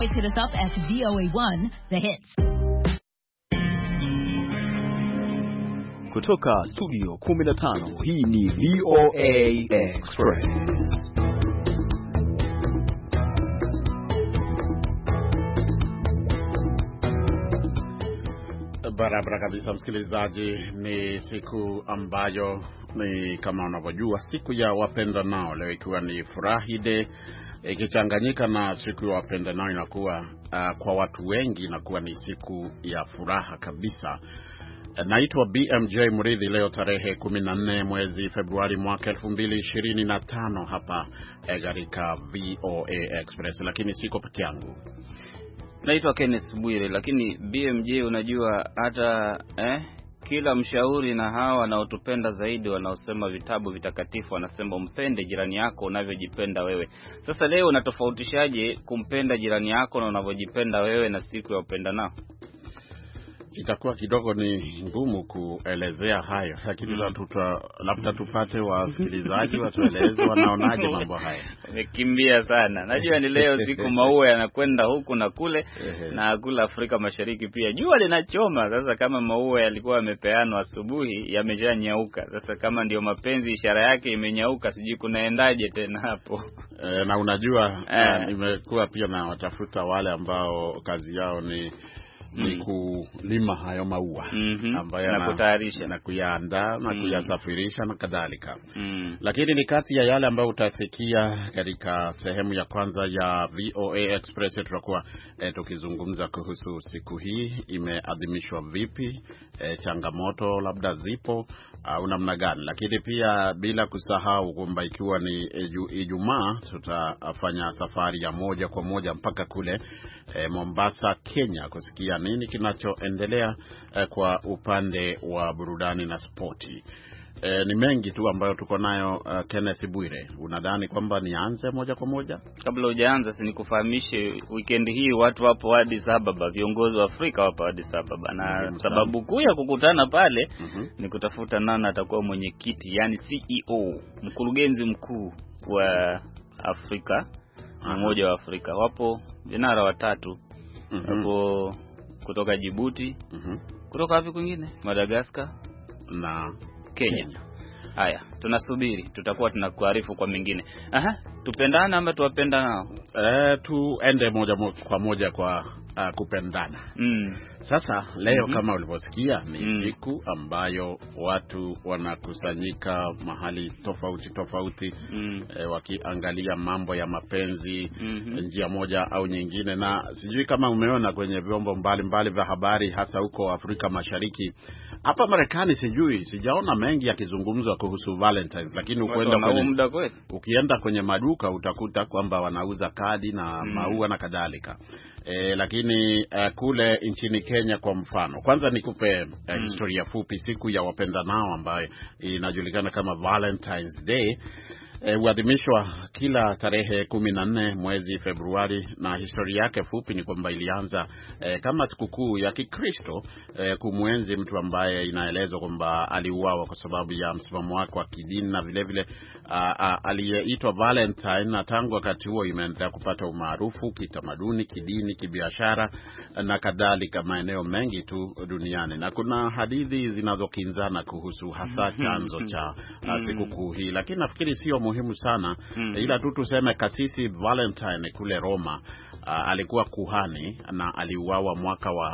Hit us up at VOA1 The Hits. Kutoka studio 15, hii ni VOA Express. Barabara kabisa msikilizaji, ni siku ambayo ni kama unavyojua siku ya wapenda nao, leo ikiwa ni Furahi Day, ikichanganyika na siku ya wapenda nao inakuwa kwa watu wengi inakuwa ni siku ya furaha kabisa. Naitwa BMJ Murithi, leo tarehe 14 mwezi Februari mwaka 2025 hapa katika VOA Express, lakini siko peke yangu. Naitwa Kenneth Bwire, lakini BMJ unajua hata kila mshauri na hawa wanaotupenda zaidi wanaosema vitabu vitakatifu wanasema umpende jirani yako unavyojipenda wewe. Sasa leo unatofautishaje kumpenda jirani yako na unavyojipenda wewe na siku ya upenda nao? Itakuwa kidogo ni ngumu kuelezea hayo, lakini labda tupate wasikilizaji watueleze wanaonaje mambo haya. Nimekimbia sana. Najua ni leo siku maua yanakwenda huku na kule na kula Afrika Mashariki pia. Jua linachoma. Sasa kama maua yalikuwa yamepeanwa asubuhi yameshanyauka. Sasa kama ndio mapenzi ishara yake imenyauka, sijui kunaendaje tena hapo. Na unajua nimekuwa pia na watafuta wale ambao kazi yao ni kulima hayo maua ambayo na kutayarisha na kuyaandaa na kuyasafirisha na kadhalika. Lakini ni kati ya yale ambayo utasikia katika sehemu ya kwanza ya VOA Express. Tutakuwa tukizungumza kuhusu siku hii imeadhimishwa vipi, changamoto labda zipo au namna gani. Lakini pia bila kusahau kwamba ikiwa ni Ijumaa, tutafanya safari ya moja kwa moja mpaka kule Mombasa, Kenya, kusikia nini kinachoendelea kwa upande wa burudani na spoti. Ni mengi tu ambayo tuko nayo. Kenneth Bwire, unadhani kwamba nianze moja kwa moja? Kabla hujaanza, si nikufahamishe weekend hii watu wapo Addis Ababa, viongozi wa Afrika wapo Addis Ababa, na sababu kuu ya kukutana pale ni kutafuta nani atakuwa mwenyekiti, yani CEO, mkurugenzi mkuu wa Afrika, mmoja wa Afrika. Wapo vinara watatu. Wapo kutoka Djibouti, kutoka wapi kwingine? Madagascar na Kenya. Haya, tunasubiri, tutakuwa tunakuarifu kwa mengine. Tupendana ama tuwapenda nao? Tuende moja kwa moja kwa kupendana. Sasa leo kama ulivyosikia ni siku ambayo watu wanakusanyika mahali tofauti wakiangalia mambo ya mapenzi njia moja au nyingine. Na sijui kama umeona kwenye vyombo mbalimbali vya habari, hasa huko Afrika Mashariki. Hapa Marekani sijaona mengi yakizungumzwa kuhusu Valentine's, lakini ukienda kwenye maduka utakuta kwamba wanauza kadi na maua na kadhalika. Lakini kule nchini Kenya kwa mfano, kwanza nikupe historia fupi. Siku ya wapenda nao ambayo inajulikana kama Valentine's Day huadhimishwa kila tarehe 14 mwezi Februari, na historia yake fupi ni kwamba ilianza kama sikukuu ya Kikristo kumwenzi mtu ambaye inaelezwa kwamba aliuawa kwa sababu ya msimamo wake wa kidini, na vile vile aliyeitwa Valentine, na tangu wakati huo imeendelea kupata umaarufu kitamaduni, kidini, kibiashara na kadhalika maeneo mengi tu duniani. Na kuna hadithi zinazokinzana kuhusu hasa chanzo cha sikukuu hii, lakini nafikiri sio muhimu sana. Ila tu tuseme kasisi Valentine kule Roma alikuwa kuhani na aliuawa mwaka wa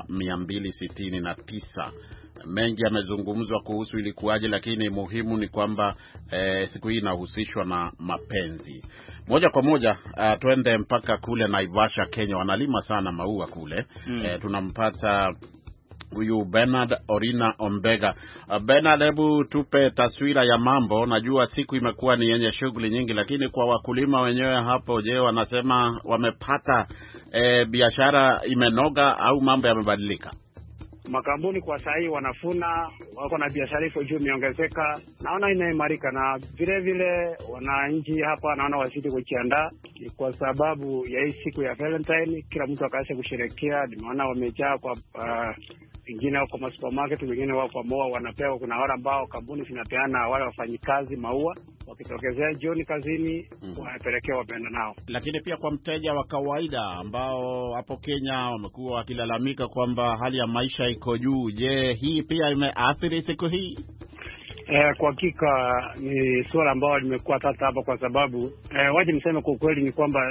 269. Mengi yamezungumzwa kuhusu ilikuwaje, lakini muhimu ni kwamba siku hii inahusishwa na mapenzi. Moja kwa moja twende mpaka kule Naivasha, Kenya. Wanalima sana maua kule. Tunampata huyu Bernard Orina Ombega. Bernard, hebu tupe taswira ya mambo. Najua siku imekuwa ni yenye shughuli nyingi, lakini kwa wakulima wenyewe hapo, je, wanasema wamepata biashara imenoga au mambo yamebadilika? Makampuni kwa sahii wanafuna, wako na biashara iko juu, imeongezeka. Naona inaimarika, na vile vile wananchi hapa naona wazidi kujiandaa kwa sababu ya hii siku ya Valentine. Kila mtu akaanza kusherehekea. Nimeona wamejaa kwa wengine wako kwa supermarket, wengine wako kwa maua wanapewa. Kuna wale ambao kampuni zinapeana wale wafanyikazi maua wakitokezea jioni kazini wanapelekea wapenda nao. Lakini pia kwa mteja wa kawaida ambao hapo Kenya wamekuwa wakilalamika kwamba hali ya maisha iko juu, je, hii pia imeathiri siku hii? Kwa hakika ni suala ambalo limekuwa tata hapa, kwa sababu waje niseme kwa kweli ni kwamba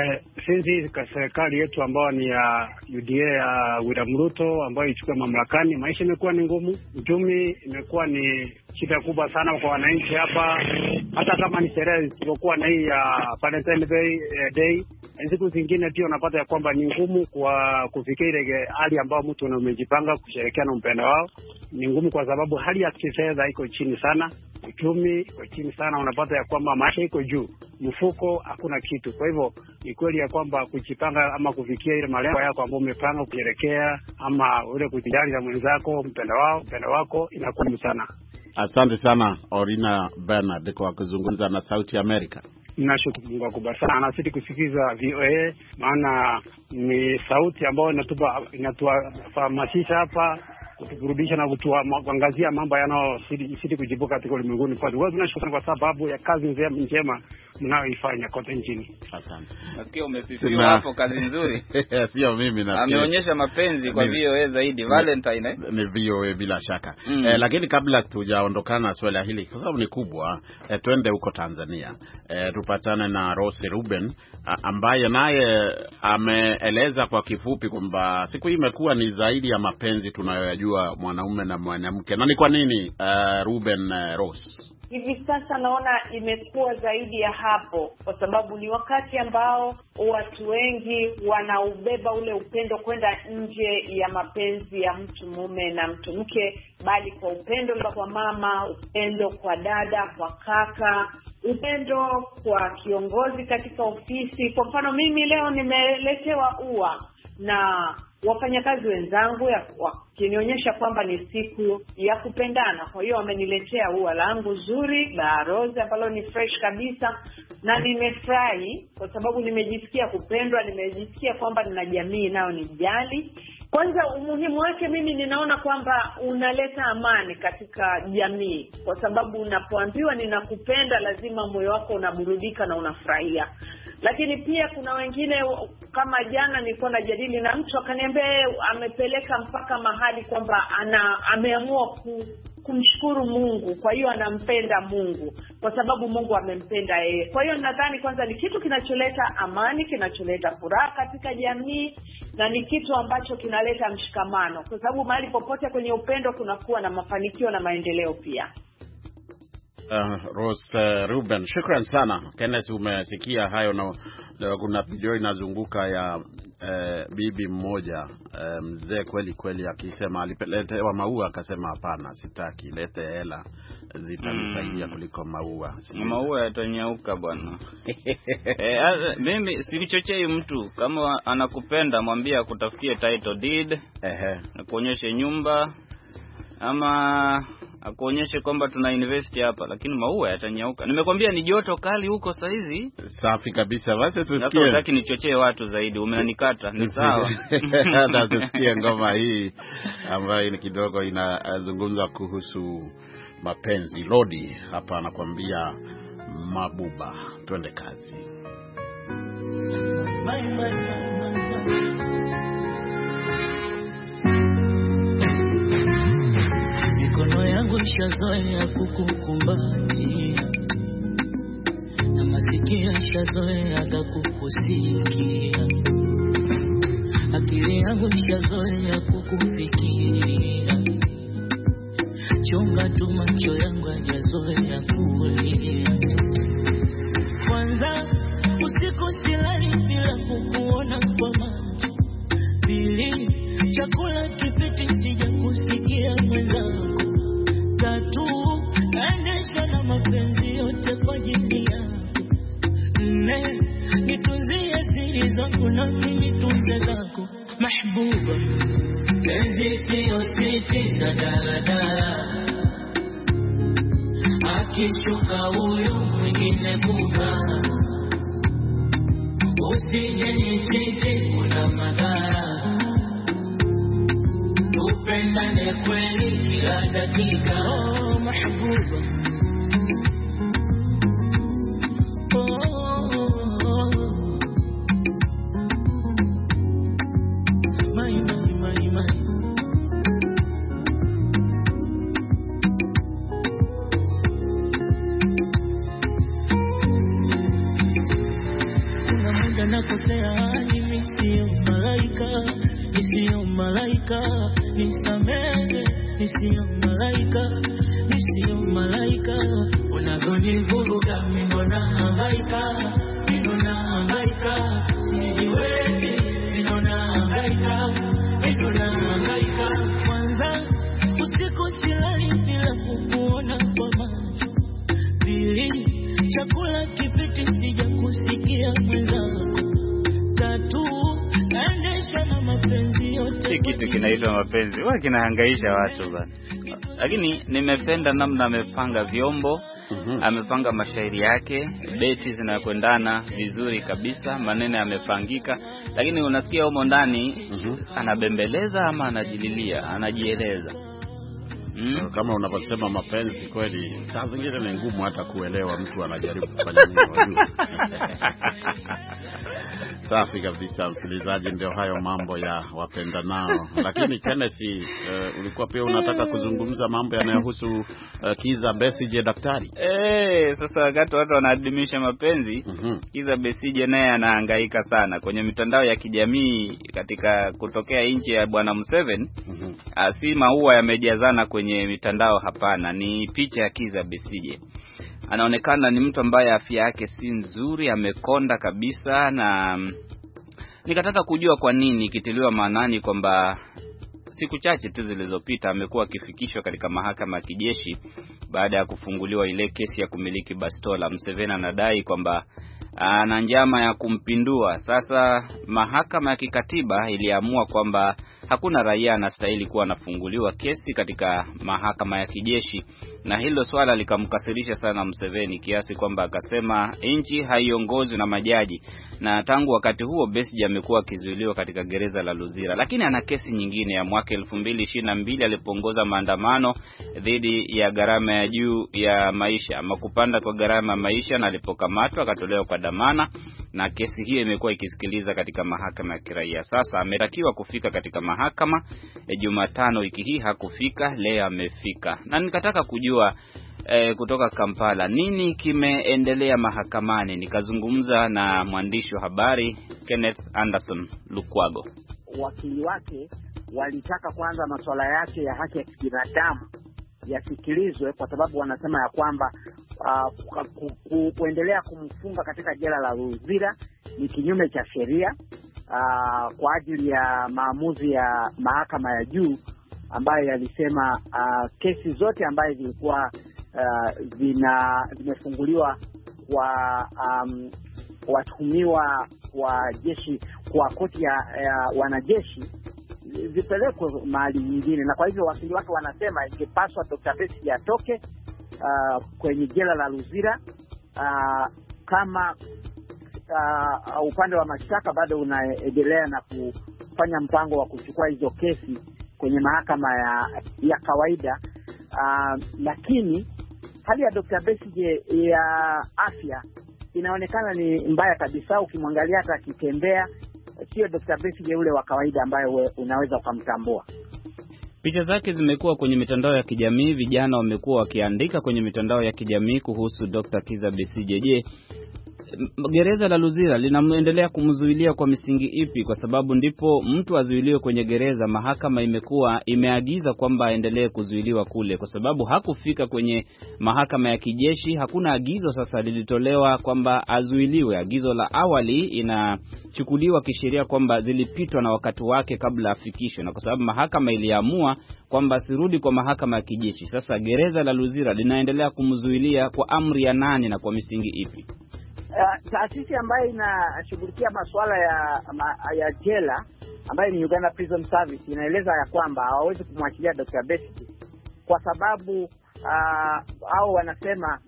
since serikali yetu ambayo ni ya UDA ya William Ruto ambayo ichukua mamlakani, maisha imekuwa ni ngumu, uchumi imekuwa ni shida kubwa sana kwa wananchi hapa. Hata kama ni sherehe isipokuwa na hii ya Valentine's Day, siku zingine pia unapata ya kwamba ni ngumu kwa kufikia ile hali ambayo mtu umejipanga kusherehekea na mpenda wao. Ni ngumu kwa sababu hali ya kifedha iko chini sana, uchumi iko chini sana, unapata ya kwamba maisha iko juu, mfuko hakuna kitu. Kwa hivyo ni kweli ya kwamba kujipanga ama kufikia ile malengo yako ambayo umepanga kusherehekea ama ule kujali na mwenzako mpenda wako inakuwa sana. Asante sana Orina Bernard kwa kuzungumza na Sauti America. Nashukuru Mungu kubwa sana. Nasiti kusikiza VOA, maana ni sauti ambayo inatuhamasisha hapa, kutuburudisha na kuangazia mambo yanayosidi kujibuka katika ulimwenguni. Kwa hiyo tunashukuru kwa sababu ya kazi njema mnayoifanya kote nchini. Asante. Nasikia umesifiwa hapo, kazi nzuri. Sio mimi na ameonyesha mapenzi kwa VOA zaidi Valentine. Ni VOA bila shaka. Lakini kabla tujaondokana swala hili kwa sababu ni kubwa, twende huko Tanzania. Tupatane na Rose Ruben ambaye naye ameeleza kwa kifupi kwamba siku hii imekuwa ni zaidi ya mapenzi tunayoyajua mwanaume na mwanamke. Na ni kwa nini Ruben Rose? Hivi sasa naona imekuwa zaidi ya hapo, kwa sababu ni wakati ambao watu wengi wanaubeba ule upendo kwenda nje ya mapenzi ya mtu mume na mtu mke, bali kwa upendo kwa mama, upendo kwa dada, kwa kaka, upendo kwa kiongozi katika ofisi. Kwa mfano mimi leo nimeletewa ua na wafanyakazi wenzangu wakinionyesha kwamba ni siku ya kupendana. Kwa hiyo wameniletea ua langu zuri la rose ambalo ni fresh kabisa, na nimefurahi kwa sababu nimejisikia kupendwa, nimejisikia kwamba nina jamii nao nijali. Kwanza umuhimu wake mimi ninaona kwamba unaleta amani katika jamii, kwa sababu unapoambiwa ninakupenda lazima moyo wako unaburudika na unafurahia. Lakini pia kuna wengine, kama jana nilikuwa najadili na mtu akaniambia amepeleka mpaka mahali kwamba ameamua kumshukuru Mungu, kwa hiyo anampenda Mungu kwa sababu Mungu amempenda yeye. Kwa hiyo nadhani kwanza ni kitu kinacholeta amani, kinacholeta furaha katika jamii, na ni kitu ambacho kinaleta mshikamano, kwa sababu mahali popote kwenye upendo kunakuwa na mafanikio na maendeleo pia. Rose Ruben, shukran sana. Kenneth, umesikia hayo, na kuna video inazunguka ya bibi mmoja mzee kweli akisema aliletewa maua akasema hapana, sitaki, lete hela zitanisaidia kuliko maua. Maua yatanyauka bwana. Mimi sivichochei mtu, kama anakupenda mwambie akutafutie title deed, na kuonyeshe nyumba ama akuonyeshe kwamba tuna invest hapa, lakini maua yatanyauka. Nimekwambia ni joto kali huko saa hizi. Safi kabisa. Basi tusikie. Nataka nichochee watu zaidi, umenikata. Ni sawa. Hata tusikie ngoma hii ambayo ni kidogo inazungumza kuhusu mapenzi. Lodi hapa anakuambia Mabuba. Twende kazi. Mikono yangu ishazoea kukukumbatia, na masikio ishazoea hata kukusikia. Akili yangu ishazoea kukufikiria, chunga tu macho yangu hajazoea kulia. Kwanza usiku silali bila kukuona kwa macho, pili chakula kipiti sija kusikia mwenzako, tatu naendesha na mapenzi yote kwa ajili yako, nne nitunzie siri zangu na mimi tunze zako. Mahbuba, penzi sio siti za daladala, akishuka huyu mwingine buka, usije nichiti kuna madhara, tupendane kweli kila dakika. Oh mahbuba, malaika, nisamehe, nisio malaika, unavyonivuruga mimi ndo nahangaika, sijiwezi, ndo nahangaika. Kwanza usiku silali bila kukuona kwa macho, pili chakula kipiti sija kusikia mwenzako, tatu naendesha na mapenzi yote. Si kitu kinaitwa mapenzi, wewe kinahangaisha watu bana. Lakini nimependa namna amepanga vyombo, amepanga mashairi yake, beti zinakwendana vizuri kabisa, maneno yamepangika. Lakini unasikia humo ndani anabembeleza ama anajililia, anajieleza. Kama unaposema mapenzi kweli, saa zingine ni ngumu hata kuelewa mtu anajaribu kufanya nini. Safi kabisa, msikilizaji, ndio hayo mambo ya wapendanao. Lakini Kenneth, ulikuwa pia unataka kuzungumza mambo yanayohusu Kizza Besigye daktari. Sasa wakati watu wanaadhimisha mapenzi, Kizza Besigye naye anahangaika sana kwenye mitandao ya kijamii katika kutokea nchi ya Bwana Museveni. Si maua yamejazana kwenye mitandao, hapana, ni picha ya Kizza Besigye. Anaonekana ni mtu ambaye afya yake si nzuri, amekonda kabisa, na nikataka kujua kwa nini, kitiliwa maanani kwamba siku chache tu zilizopita amekuwa akifikishwa katika mahakama ya kijeshi baada ya kufunguliwa ile kesi ya kumiliki bastola. Museveni anadai kwamba ana njama ya kumpindua. Sasa mahakama ya kikatiba iliamua kwamba hakuna raia anastahili kuwa anafunguliwa kesi katika mahakama ya kijeshi, na hilo swala likamkasirisha sana Museveni kiasi kwamba akasema nchi haiongozwi na majaji. Na tangu wakati huo Besigye amekuwa akizuiliwa katika gereza la Luzira. Lakini ana kesi nyingine ya mwaka 2022 alipoongoza maandamano dhidi ya gharama ya juu ya maisha, ama kupanda kwa gharama ya maisha, na alipokamatwa akatolewa kwa dhamana, na kesi hiyo imekuwa ikisikiliza katika mahakama ya kiraia. Sasa ametakiwa kufika katika mahakama Jumatano wiki hii, hakufika, leo amefika. Na nikataka kujua kutoka Kampala nini kimeendelea mahakamani. Nikazungumza na mwandishi wa habari Kenneth Anderson Lukwago. Wakili wake walitaka kwanza masuala yake ya haki ya kibinadamu yasikilizwe, kwa sababu wanasema ya kwamba kuendelea kumfunga katika jela la Luzira ni kinyume cha sheria, kwa ajili ya maamuzi ya mahakama ya juu ambayo yalisema kesi zote ambazo zilikuwa zimefunguliwa kwa watuhumiwa wa jeshi kwa koti ya wanajeshi zipelekwe mahali nyingine. Na kwa hivyo wakili wake wanasema ingepaswa Dr. Besigye atoke kwenye jela la Luzira kama upande wa mashtaka bado unaendelea na kufanya mpango wa kuchukua hizo kesi kwenye mahakama ya kawaida. Lakini hali ya Dr. Besigye ya afya inaonekana ni mbaya kabisa. Ukimwangalia hata akitembea, sio Dr. Besigye ule wa kawaida ambaye unaweza ukamtambua. Picha zake zimekuwa kwenye mitandao ya kijamii, vijana wamekuwa wakiandika kwenye mitandao ya kijamii kuhusu Dr. Kizza Besigye. Je, gereza la Luzira linaendelea kumzuilia kwa misingi ipi? Kwa sababu ndipo mtu azuiliwe kwenye gereza, mahakama imeagiza kwamba aendelee kuzuiliwa kule, kwa sababu hakufika kwenye mahakama ya kijeshi. Hakuna agizo sasa lilitolewa kwamba azuiliwe. Agizo la awali inachukuliwa kisheria kwamba zilipitwa na wakati wake kabla afikishwe, na kwa sababu mahakama iliamua kwamba sirudi kwa mahakama ya kijeshi, sasa gereza la Luzira linaendelea kumzuilia kwa amri ya nani na kwa misingi ipi? Taasisi ambayo inashughulikia masuala ya jela ambayo ni Uganda Prison Service inaeleza ya kwamba hawawezi kumwachilia Dr. Besigye kwa sababu au wanasema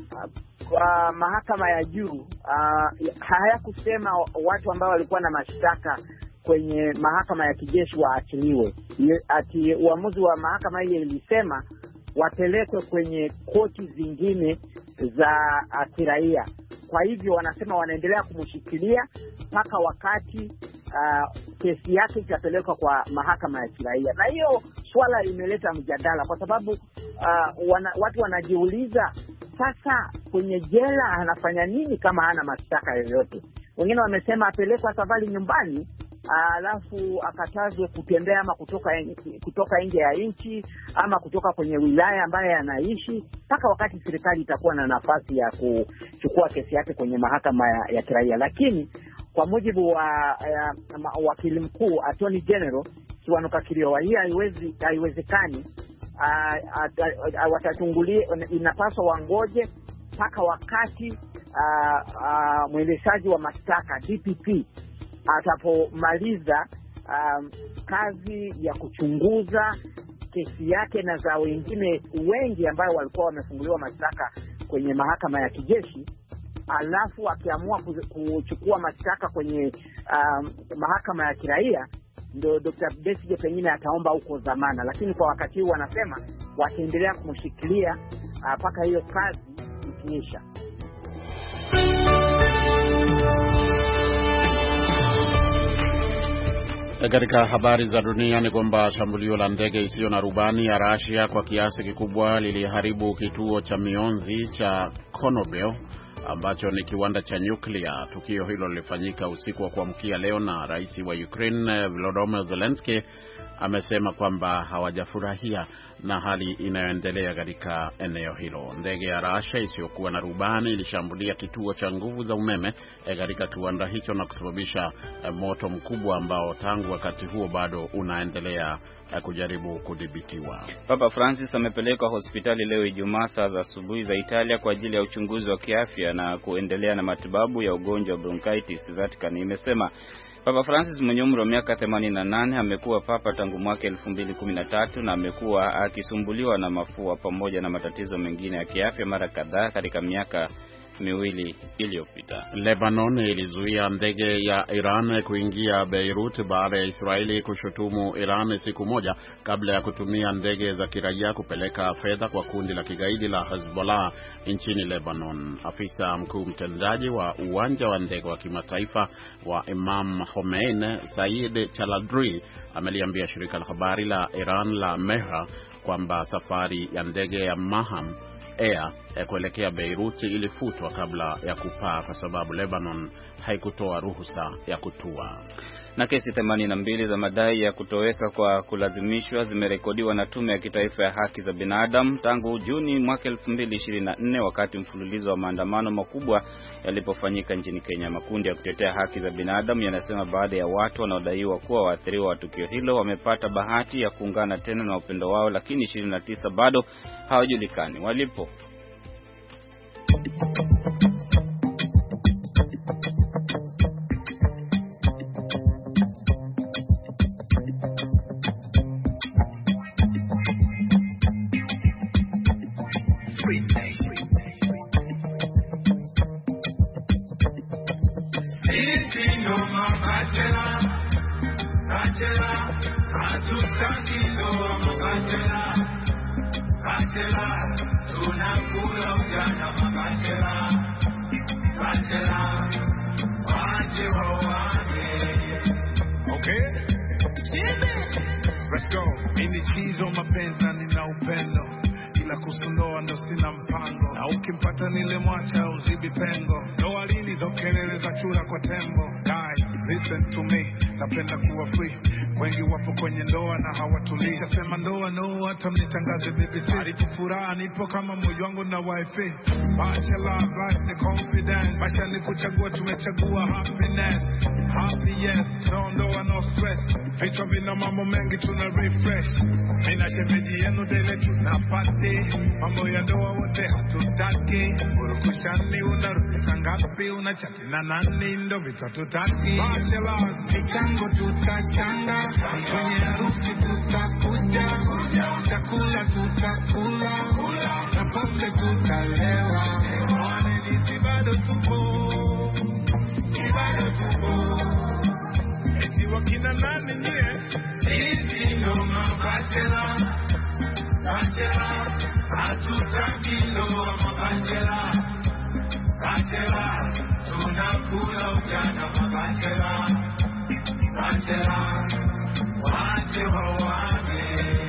kwa mahakama ya juu hayakusema watu ambao walikuwa na mashtaka kwenye mahakama ya kijeshi waachiliwe. Ati uamuzi wa mahakama hiyo ilisema wapelekwe kwenye koti zingine za kiraia. Kwa hivyo wanasema wanaendelea kumshikilia mpaka wakati kesi yake itapelekwa kwa mahakama ya kiraia. Na hiyo swala imeleta mjadala kwa sababu watu wanajiuliza sasa kwenye jela anafanya nini kama hana mashtaka yoyote. Wengine wamesema apelekwe safari nyumbani alafu akatazwe kutembea ama kutoka nje ya nchi ama kutoka kwenye wilaya ambayo anaishi, mpaka wakati serikali itakuwa na nafasi ya kuchukua kesi yake kwenye mahakama ya kiraia. Lakini kwa mujibu wa wakili mkuu Attorney General Kiwanuka Kiriowa, hii haiwezekani. Watachungulia, inapaswa wangoje mpaka wakati mwendeshaji wa mashtaka DPP atapomaliza kazi ya kuchunguza kesi yake na za wengine wengi ambao walikuwa wamefunguliwa mashtaka kwenye mahakama ya kijeshi. Alafu akiamua kuchukua mashtaka kwenye mahakama ya kiraia, ndio Dr. Besigye pengine ataomba huko dhamana. Lakini kwa wakati huu wanasema wataendelea kumshikilia mpaka hiyo kazi ikiisha. Katika habari za dunia ni kwamba shambulio la ndege isiyo na rubani ya Russia kwa kiasi kikubwa liliharibu kituo cha mionzi cha Chernobyl ambacho ni kiwanda cha nyuklia. Tukio hilo lilifanyika usiku wa kuamkia leo, na rais wa Ukraine Volodymyr Zelensky amesema kwamba hawajafurahia na hali inayoendelea katika eneo hilo. Ndege ya Russia isiyokuwa na rubani ilishambulia kituo cha nguvu za umeme katika kiwanda hicho na kusababisha moto mkubwa ambao tangu wakati huo bado unaendelea kujaribu kudhibitiwa. Papa Francis amepelekwa hospitali leo Ijumaa saa za asubuhi za Italia kwa ajili ya uchunguzi wa kiafya na kuendelea na matibabu ya ugonjwa wa bronchitis. Vatican imesema Papa Francis mwenye umri wa miaka 88 amekuwa papa tangu mwaka 2013 na amekuwa akisumbuliwa na mafua pamoja na matatizo mengine ya kiafya mara kadhaa katika miaka miwili iliyopita. Lebanon ilizuia ndege ya Iran kuingia Beirut baada ya Israeli kushutumu Iran siku moja kabla ya kutumia ndege za kiraia kupeleka fedha kwa kundi la kigaidi la Hezbollah nchini Lebanon. Afisa mkuu mtendaji wa uwanja wa ndege wa kimataifa wa Imam Khomeini, Said Chaladri, ameliambia shirika la habari la Iran la Mehr kwamba safari ya ndege ya Maham Air kuelekea Beirut ilifutwa kabla ya kupaa kwa sababu Lebanon haikutoa ruhusa ya kutua. Na kesi 82 za madai ya kutoweka kwa kulazimishwa zimerekodiwa na Tume ya Kitaifa ya Haki za Binadamu tangu Juni mwaka 2024, wakati mfululizo wa maandamano makubwa yalipofanyika nchini Kenya. Makundi ya kutetea haki za binadamu yanasema baada ya watu wanaodaiwa kuwa waathiriwa wa tukio hilo wamepata bahati ya kuungana tena na upendo wao, lakini 29 bado hawajulikani walipo. Let's go. Ini chizo mapenzi na nina upendo, ila kusundoa ndo sina mpango, na ukimpata nile mwacha uzibi pengo. Ndoa lini zo kelele za chura kwa tembo. Guys, listen to me, napenda kuwa free. Wengi wapo kwenye ndoa na hawatulii. Kasema ndoa no, hata mnitangaze BBC. Harifu furaha nipo kama moyo wangu na wifi. Bachelor, life ni confidence. Maisha ni kuchagua, tumechagua happiness. Happy yes, no ndoa no stress. Vichwa vina mambo mengi tuna refresh. Mina shemeji yenu dele tunapati. Mambo ya ndoa wote hatutaki. Urukushani unarudisha ngapi, unachati na nani, ndo vita tutaki. Bachelor, mikango tutachanga. Kwenye harusi tutakuja. Chakula tutakula. Na pombe tutalewa. Waneni si bado tupo. Si bado tupo. Eti wakina nani nye? Eti ndo mabachela. Bachela. Hatutaki ndo mabachela. Bachela. Tunakula ujana mabachela. Bachela. Wache wawane.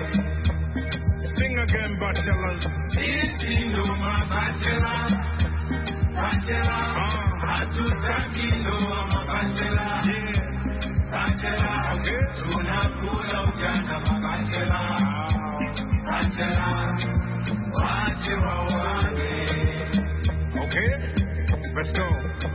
Sing again, bachelors. Eti ndo mabachela. Bachela. Hatutaki ndo mabachela. tunakula ujana mabachela, bachela, wache wawane. Okay, let's go.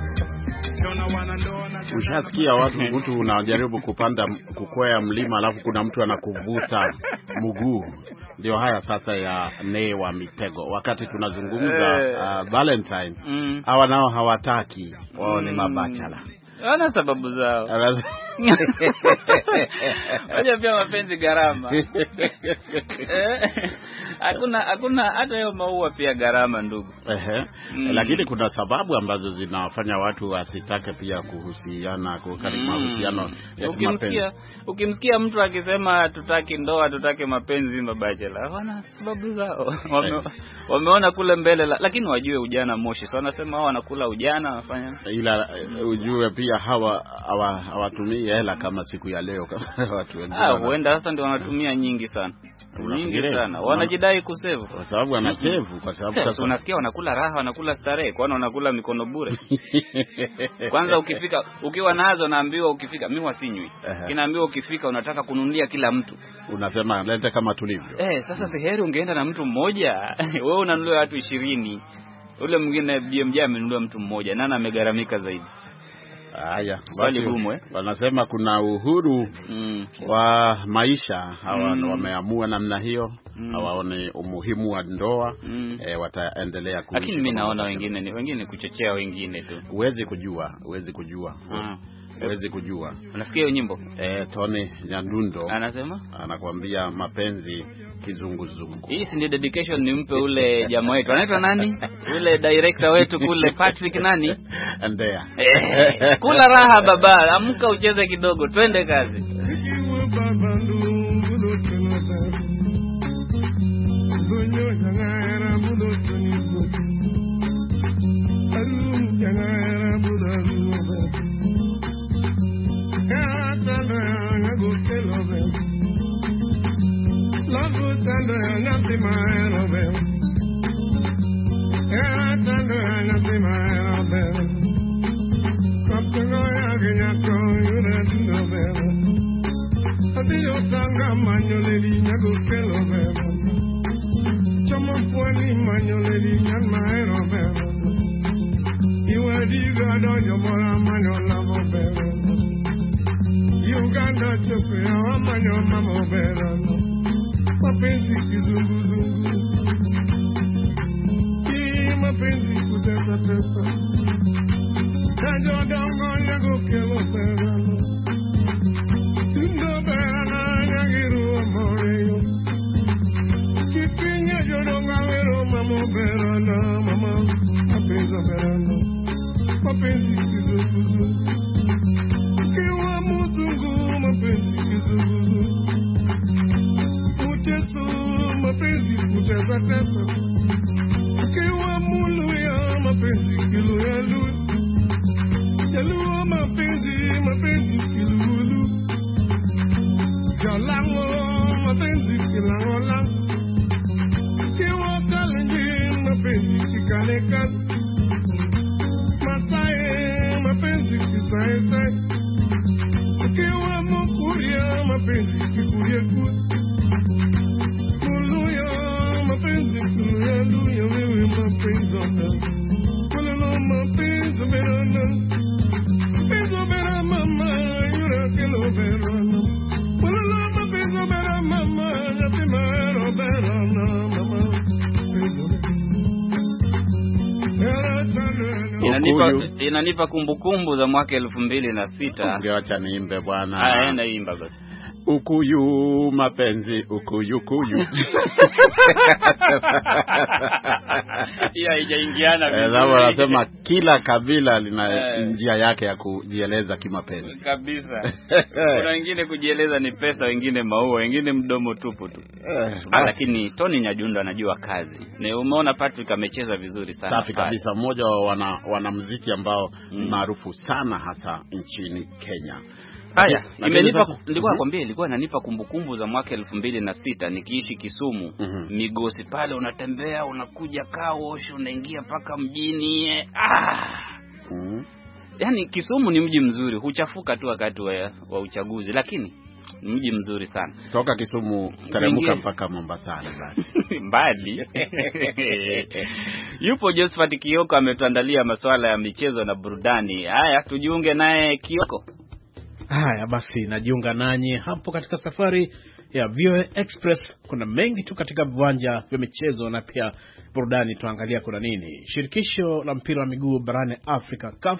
Ushasikia mtu unajaribu kukwea mlima alafu kuna mtu anakuvuta mguu. Ndio haya sasa ya Nay wa Mitego. Wakati tunazungumza Valentine, hawa nao hawataki, wao ni mabachala. Wana sababu zao. Waje pia mapenzi gharama. Hakuna hata hiyo maua pia gharama ndugu. Lakini kuna sababu ambazo zinafanya watu wasitake pia kuhusiana mahusiano ya mapenzi. Ukimsikia mtu akisema tutaki ndoa, tutaki mapenzi, mabachela, wana sababu zao. Wameona kule mbele lakini wajue ujana moshi. So wanasema wao wanakula ujana, wanafanya. Ila ujue pia hawatumii hela kama siku ya leo kama watu wengine. Huenda sasa ndio wanatumia nyingi sana. Nyingi sana. Wanajidai kusave. Kwa sababu anasave, kwa sababu sasa unasikia wanakula raha, wanakula starehe, kwani wanakula mikono bure. Kwanza ukiwa nazo naambiwa ukifika mimi wasinywi. Kinaambiwa ukifika unataka kununulia kila mtu. Unasema leta kama tulivyo. Sasa siheri ungeenda na mtu mmoja. Wewe unanunulia watu 20. Ule mwingine BMJ amenunulia mtu mmoja. Nani amegharamika zaidi? Haya, basi wanasema kuna uhuru wa maisha. Hawa wameamua namna hiyo. Hawaone umuhimu wa ndoa. Wataendelea kuishi. Lakini mimi naona wengine kuchochea wengine tu. Huwezi kujua. Unasikia hiyo nyimbo? Tony Nyandundo anasema, anakuambia mapenzi kizunguzungu. Hii si dedication nimpe ule jamaa wetu. Anaitwa nani? Ule director wetu kule, Patrick nani? Andea. Kula raha baba, amka ucheze kidogo, twende kazi. Inanipa kumbukumbu za mwaka 2006. Ungeacha niimbe bwana. Naimba basi. Ukuyu mapenzi ukuyukuyu. Haijaingiana vizuri. Sababu anasema kila kabila lina njia yake ya kujieleza kimapenzi. Kabisa. Kuna wengine kujieleza ni pesa, wengine maua, wengine mdomo tupu tu. Lakini Tony Nyandundo anajua kazi. Na umeona Patrick amecheza vizuri sana. Safi kabisa, mmoja wa wanamuziki ambao maarufu sana hasa nchini Kenya. Haya, nilikuwa nakwambia ilikuwa inanipa kumbukumbu za mwaka 2006 nikiishi Kisumu. Migosi pale unatembea, unakuja Kawosh, unaingia paka mjini. yani Kisumu ni mji mzuri, huchafuka tu wakati wa uchaguzi, lakini ni mji mzuri sana. Toka Kisumu teremka mpaka Mombasa basi. Mbali. Yupo Josephat Kioko ametuandalia masuala ya michezo na burudani. Haya, tujiunge naye Kioko. Haya basi, najiunga nanyi hapo katika safari ya VOA Express. Kuna mengi tu katika viwanja vya michezo na pia burudani. Tuangalia kuna nini. Shirikisho la mpira wa miguu barani Afrika CAF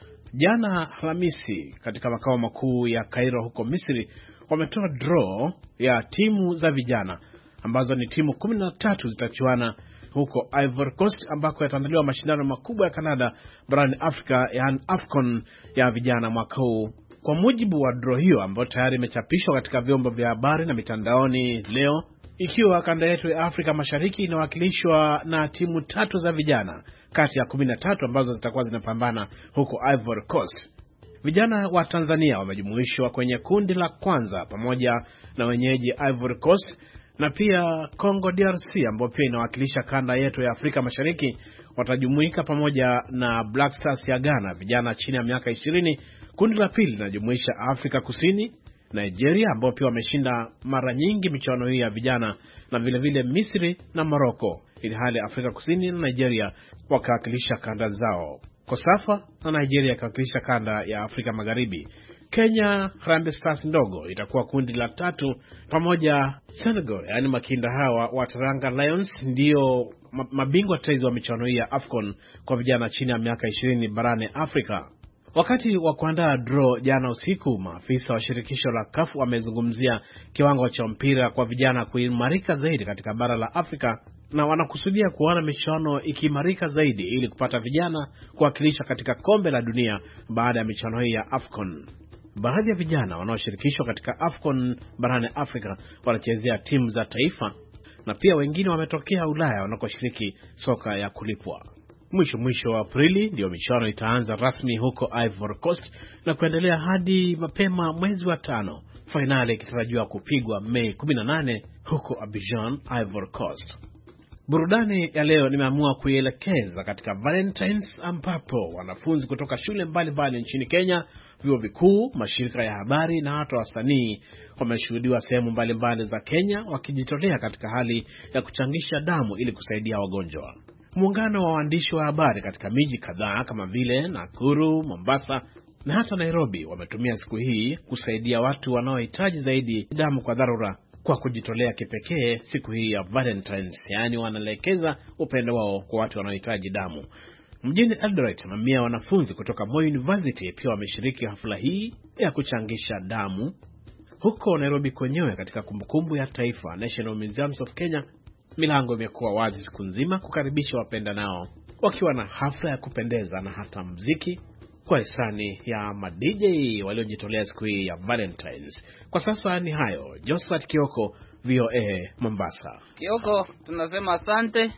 jana Alhamisi katika makao makuu ya Cairo huko Misri wametoa draw ya timu za vijana ambazo ni timu 13 zitachuana huko Ivory Coast ambako yataandaliwa mashindano makubwa ya Canada barani Afrika ya AFCON ya vijana mwaka huu. Kwa mujibu wa draw hiyo ambayo tayari imechapishwa katika vyombo vya habari na mitandaoni leo, ikiwa kanda yetu ya Afrika Mashariki inawakilishwa na timu 3 za vijana kati ya 13 ambazo zitakuwa zinapambana huko Ivory Coast. Vijana wa Tanzania wamejumuishwa kwenye kundi la kwanza pamoja na wenyeji Ivory Coast, na pia Congo DRC ambao pia inawakilisha kanda yetu ya Afrika Mashariki watajumuika pamoja na Black Stars ya Ghana, vijana chini ya miaka 20. Kundi la pili linajumuisha Afrika Kusini, Nigeria ambao pia wameshinda mara nyingi michuano hii ya vijana, na vile vile Misri na Morocco, ili hali Afrika Kusini na Nigeria wakawakilisha kanda zao. Kosafa na Nigeria kawakilisha kanda ya Afrika Magharibi. Kenya Harambee Stars ndogo itakuwa kundi la 3 pamoja Senegal, yani makinda hawa wa Teranga Lions ndio mabingwa taizi wa michuano hii ya AFCON kwa vijana chini ya miaka 20 barani Afrika. Wakati wa kuandaa draw jana usiku, maafisa wa shirikisho la CAF wamezungumzia kiwango cha mpira kwa vijana kuimarika zaidi katika bara la Afrika, na wanakusudia kuona michuano ikiimarika zaidi ili kupata vijana kuwakilisha katika kombe la dunia baada ya michuano hii ya AFCON. Baadhi ya vijana wanaoshirikishwa katika AFCON barani Afrika wanachezea timu za taifa, na pia wengine wametokea Ulaya wanakoshiriki soka ya kulipwa. Mwisho wa Aprili ndio michuano itaanza rasmi huko Ivory Coast na kuendelea hadi mapema mwezi wa 5. Finali ikitarajiwa kupigwa Mei 18 huko Abidjan, Ivory Coast. Burudani ya leo nimeamua kuielekeza katika Valentines, ambapo wanafunzi kutoka shule mbalimbali nchini Kenya, vyuo vikuu, mashirika ya habari na hata wasanii wameshuhudiwa sehemu mbalimbali za Kenya wakijitolea katika hali ya kuchangisha damu ili kusaidia wagonjwa. Muungano wa waandishi wa habari katika miji kadhaa kama vile Nakuru, Mombasa na hata Nairobi wametumia siku hii kusaidia watu wanaohitaji zaidi damu kwa dharura kwa kujitolea kipekee siku hii ya Valentines, yani wanaelekeza upendo wao kwa watu wanaohitaji damu. Mjini Eldoret, mamia wanafunzi kutoka Moi University pia wameshiriki hafla hii ya kuchangisha damu. Huko Nairobi kwenyewe katika kumbukumbu ya taifa National Museums of Kenya, milango imekuwa wazi siku nzima kukaribisha wapenda nao, wakiwa na hafla ya kupendeza na hata muziki kwa hisani ya ma-DJ waliojitolea siku hii ya Valentines. Kwa sasa ni hayo. Josephat Kioko, VOA Mombasa. Kioko, tunasema asante.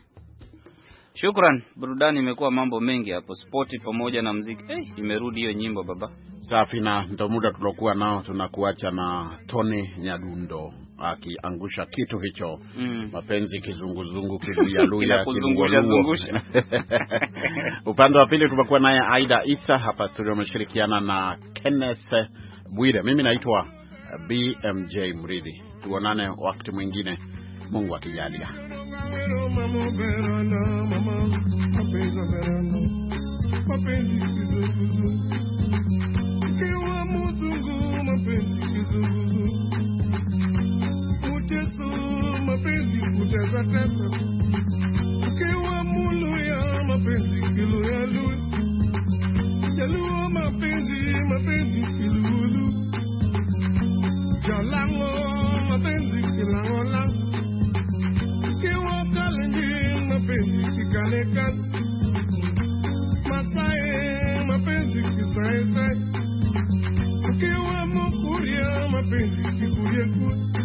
Shukran. Burudani imekuwa mambo mengi hapo, sporti pamoja na muziki. Imerudi hiyo nyimbo baba. Safi, na ndio muda tulokuwa nao. Tunakuacha na Tony Nyadundo akiangusha kitu hicho. Mapenzi kizunguzungu kiluyaluya kilunguzungusha. Upande wa pili tumekuwa naye Aida Isa, hapa studio ameshirikiana na Kenneth Bwire. Mimi naitwa BMJ Mridhi. Tuonane wakati mwingine, Mungu akijalia. Mapenzi kuteza tesa, ukiwa mulu ya mapenzi kilu ya lu, jaluo mapenzi kilulu, jalango mapenzi kilango lang, ukiwa kalenji mapenzi kikalekan, masae mapenzi kisae sai, ukiwa mukuria mapenzi kikurie kutu.